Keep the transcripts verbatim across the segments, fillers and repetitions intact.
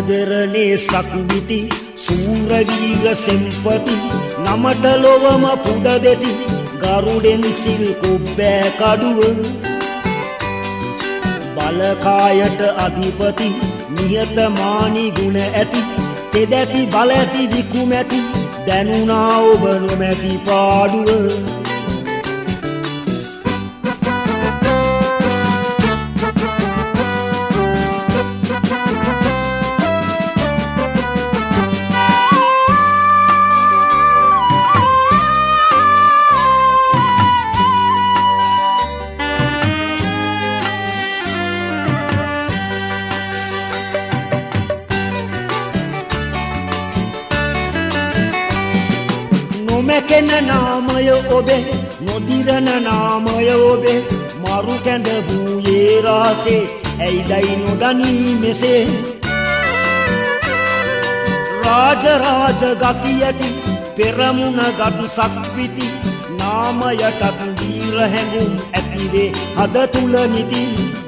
රණදෙරණේ සක්විති සූරවීර සෙම්පති නමට ලොවම පුද දෙති ගරුඩෙන් සිල් කුබ්බෑ කඩුව බලකායට අධිපති නිහතමානී ගුණ ඇති තෙදැති බල ඇති විකුමැති දැනුණා ඔබ නොමැති පාඩුව නොමැකෙන නාමය ඔබේ නොදිරන නාමය ඔබේ මරු කැඳ වූයේ රහසේ ඇයිදයි නොදනී මෙසේ රාජ රාජ ගති ඇති පෙරමුණ ගත් සක්විති නාමයටත් වීර හැඟුම් ඇතිවේ හද තුල නිති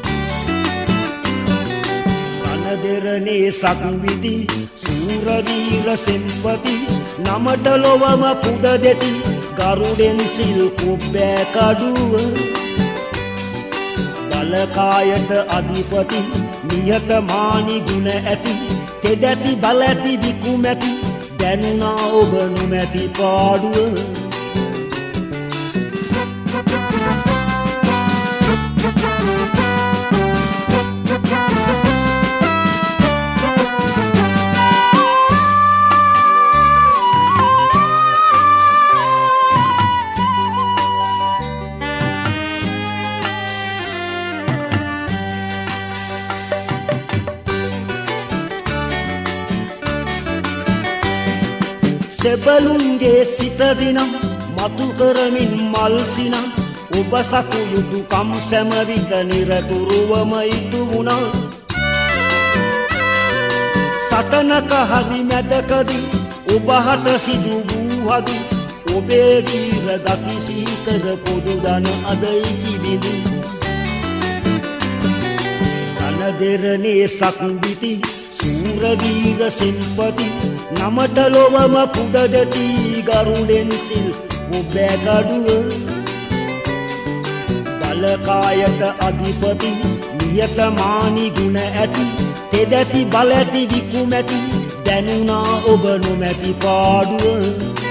රණදෙරණේ සක්විති සූරවීර සෙම්පති නමට ලොවම පුද දෙති ගරුඩෙන් සිල් කුබ්බෑ කඩුව බලකායට අධිපති නිහතමානී ගුණ ඇති තෙදැති බල ඇති විකුමැති දැනුණා ඔබ නොමැති පාඩුව සෙබළුන්ගේ සිත දිනම් මතු කරමින් මල් සිනම් ඔබ සතු යුතුකම් සැම විට නිරතුරුවම ඉටු වුණා සටනක හරි මැදකදී ඔබ හට සිදු වූ හදු ඔබේ වීර ගති සීකර පොදු දන අදයි කිවිදු රණදෙරණේ සක්විති සූරවීර සෙම්පති නමට ලොවම පුද දෙති ගරුඩෙන් සිල් කුබ්බෑ කඩුව බලකායට අධිපති නිහතමානී ගුණ ඇති තෙදැති බල ඇති විකුමැති දැනුණා ඔබ නොමැති පාඩුව